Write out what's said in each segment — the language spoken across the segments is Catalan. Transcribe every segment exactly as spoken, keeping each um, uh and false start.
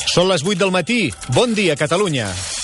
Són les vuit del matí. Bon dia, Catalunya.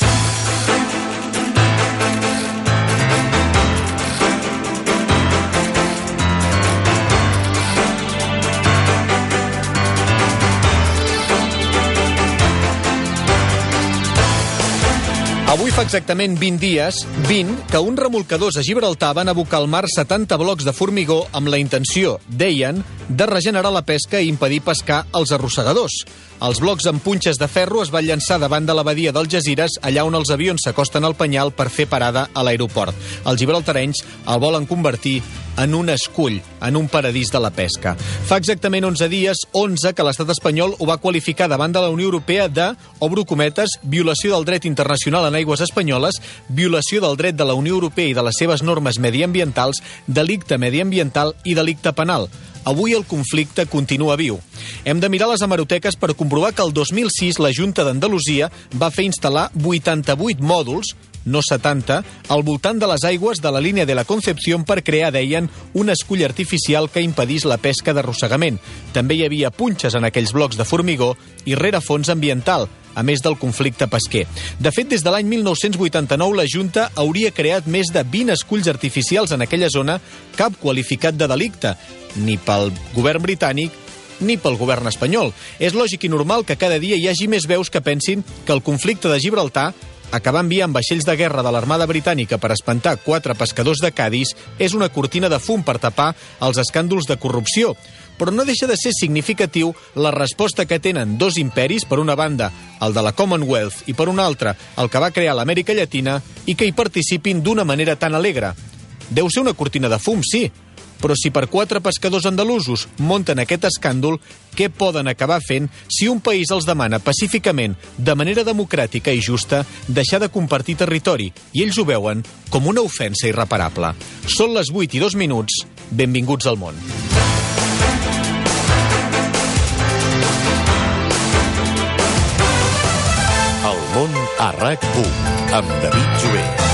Avui fa exactament vint dies, vint, que uns remolcadors a Gibraltar van abocar al mar setanta blocs de formigó amb la intenció, deien, de regenerar la pesca i impedir pescar els arrossegadors. Els blocs amb punxes de ferro es van llançar davant de la badia d'Algesires, allà on els avions s'acosten al penyal per fer parada a l'aeroport. Els gibraltarenys el volen convertir en un escull, en un paradís de la pesca. Fa exactament onze dies, onze, que l'estat espanyol ho va qualificar davant de la Unió Europea de, obro cometes, violació del dret internacional en aigües espanyoles, violació del dret de la Unió Europea i de les seves normes mediambientals, delicte mediambiental i delicte penal. Avui el conflicte continua viu. Hem de mirar les hemeroteques per comprovar que el dos mil sis la Junta d'Andalusia va fer instal·lar vuitanta-vuit mòduls, no setanta, al voltant de les aigües de la línia de la Concepción per crear, deien, un escull artificial que impedís la pesca d'arrossegament. També hi havia punxes en aquells blocs de formigó i rerefons ambiental, a més del conflicte pesquer. De fet, des de l'any mil nou-cents vuitanta-nou, la Junta hauria creat més de vint esculls artificials en aquella zona, cap qualificat de delicte, ni pel govern britànic ni pel govern espanyol. És lògic i normal que cada dia hi hagi més veus que pensin que el conflicte de Gibraltar, acabar enviant vaixells de guerra de l'Armada Britànica per espantar quatre pescadors de Cadis, és una cortina de fum per tapar els escàndols de corrupció. Però no deixa de ser significatiu la resposta que tenen dos imperis, per una banda el de la Commonwealth i per una altra el que va crear l'Amèrica Llatina, i que hi participin d'una manera tan alegre. Deu ser una cortina de fum, sí, però si per quatre pescadors andalusos munten aquest escàndol, què poden acabar fent si un país els demana pacíficament, de manera democràtica i justa, deixar de compartir territori, i ells ho veuen com una ofensa irreparable? Són les vuit i dos minuts. Benvinguts al món. El món a RAC u, amb David Jové.